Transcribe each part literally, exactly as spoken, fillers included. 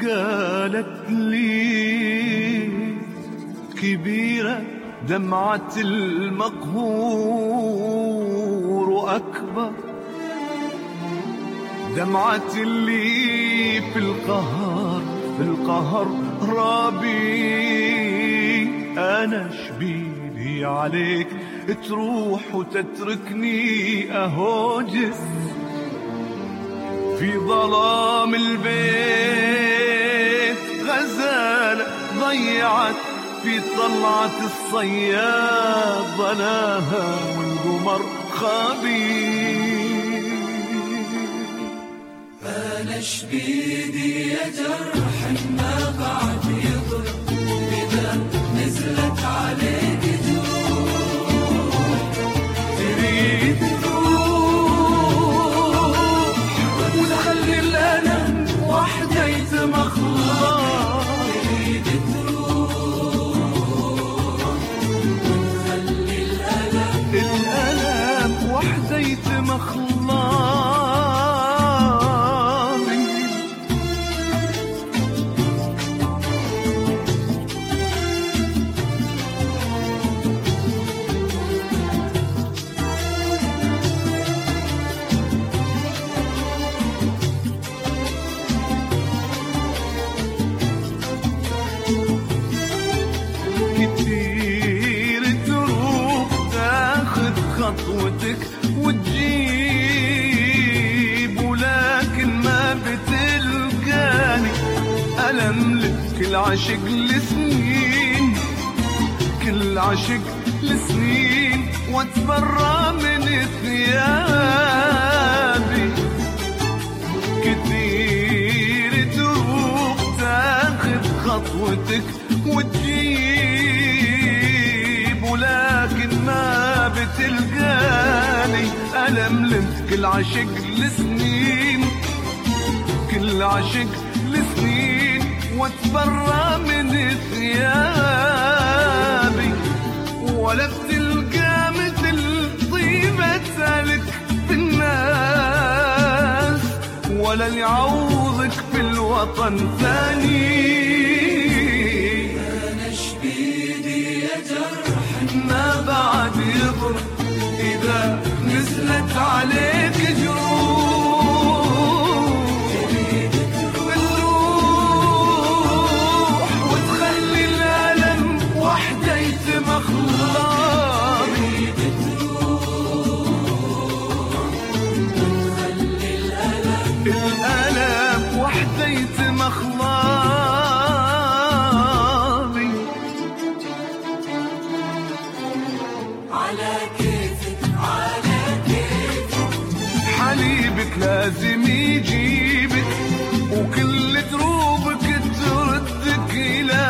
قالت لي كبيرة دمعة المقهور وأكبر دمعة اللي في القهر في القهر رابي. أنا شبيلي عليك تروح وتتركني أهوجس في ظلام البيت. غزالة ضيعت في طلعة الصياد ظلاها والقمر خابي. أنا شبيدي يا جرح ما بعد يضرب إذا نزلت عليك جروح. تريد تروح وتخلي الألم وحدة يتمخضر. تريد تروح وتخلي الألم الألم وحدة يتمخضر. كتير تروح تاخد خطوتك وتجيب ولكن ما بتلقاني. ألم لك كل عشق لسنين كل عشق لسنين واتبرى من ثيابي. كتير تروح تاخد خطوتك وتجيب ولكن ما بتلقاني. ألم لك كل عشق لسنين كل عشق لسنين واتبرى من ثيابي. ولا بتلقى مثل طيبتك في الناس ولا يعوضك في الوطن ثاني. ما بعد يضر إذا نزلت عليك جروح. بتروح وتخلي الألم وحدة يتمخضر. الألم وحدة يتمخضر. على كيفك على كيفك حليبك لازم يجيبك وكل دروبك تردك إلى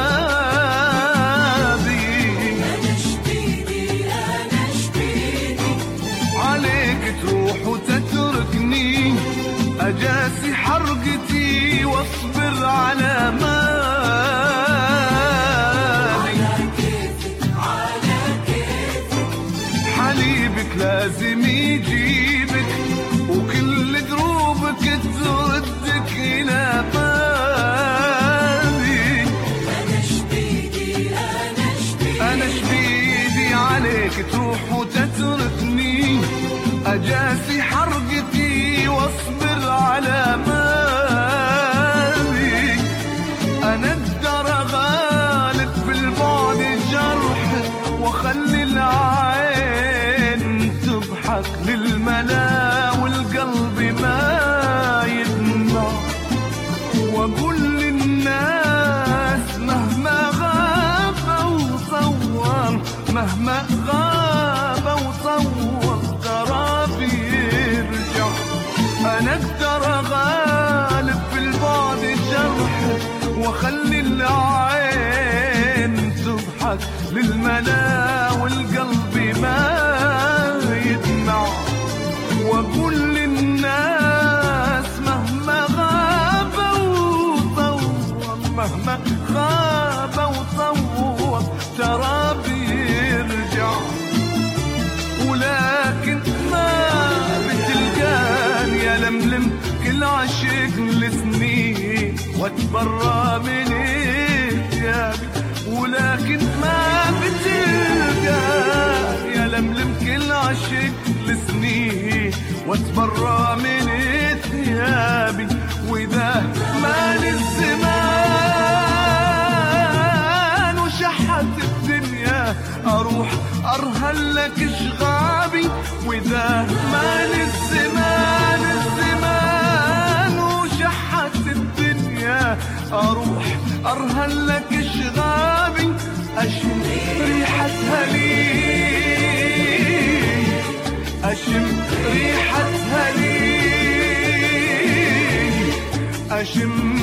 بابي. أنا شبيدي أنا شبيدي عليك تروح وتتركني أجاسي حرقتي واصبر على ما لازم يجيبك وكل دروبك تردك إلى بابي. أنا شبيدي أنا شبيدي أنا شبيدي عليك تروح وتتركني أجاسي حرقتي واصبر على مابي. أنا أقدر أغالب في البعد جرح وأخلي العين تضحك للملا والقلب ما يدمع. وأقول للناس مهما غاب وصور مهما غاب وصور ترى بيرجع. أنا أقدر أغالب في البعد جرح وأخلي العين تضحك للملا والقلب ما يدمع. وأقول للناس مهما غاب وطول مهما غاب وطول ترى بيرجع. ولكن ما بتلقاني يا لملم كل عشق لسنين واتبرى من ثيابي، ولكن ما بتلقى يا لملم كل عشق لسنين، واتبرى من ثيابي وإذا مال الزمان وشحت الدنيا أروح أرهل لك شغابي، وإذا مال الزمان الزمان وشحت الدنيا أروح أرهل لك شغابي، أشم ريحتها لي أشم ريحتها لي أشم